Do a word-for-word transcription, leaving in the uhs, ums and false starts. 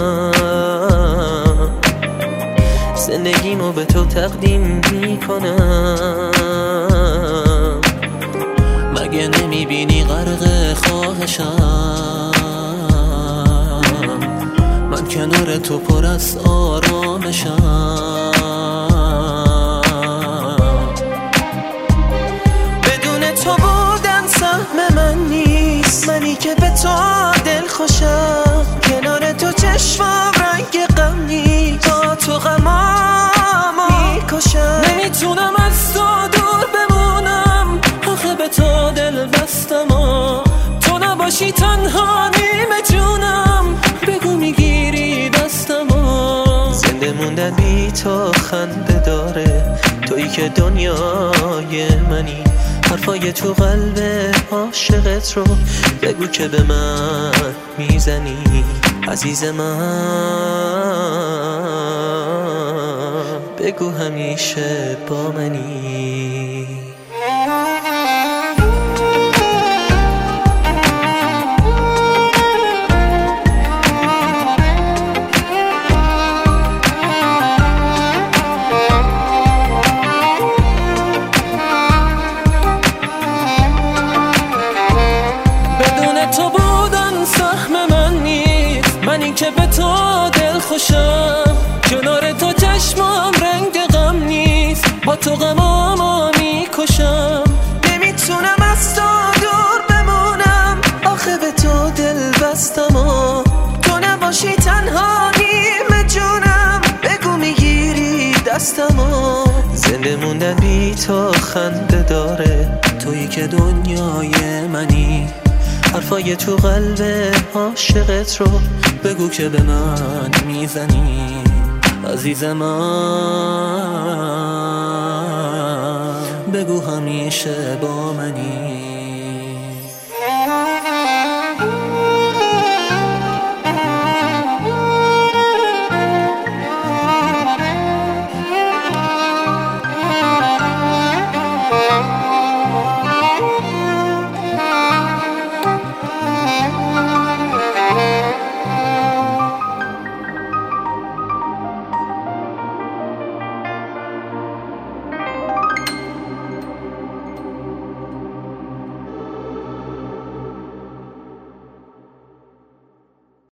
زندگیمو به تو تقدیم میکنم. مگه نمیبینی غرق خواهشم؟ من کنار تو پر از آرامشم. بدون تو بودن سهم من نیست، منی که به تو دل خوشم. کنار تو چشمام رنگ غم نیست، با تو غمامو میکشم. نمیتونم از تو دور بمونم، آخه به تو دل بستم. و تو نباشی تنها نیمه جونم، بگو میگیری دستم. و زنده موندن بی تو خنده داره، تویی که دنیای منی. حرفای تو قلب عاشقت رو بگو که به من میزنی. عزیز من بگو همیشه با منی. منی که به تو دل خوشم، کنار تو چشمام رنگ غم نیست، با تو غمامو میکشم. نمیتونم از تو دور بمونم، آخه به تو دل بستم. و تو نباشی تنها نیمه جونم، بگو میگیری دستم. و زنده موندن بی تو خنده داره، تویی که دنیای منی. حرفای تو قلب عاشقت رو بگو که به من میزنی. عزیز من بگو همیشه با منی.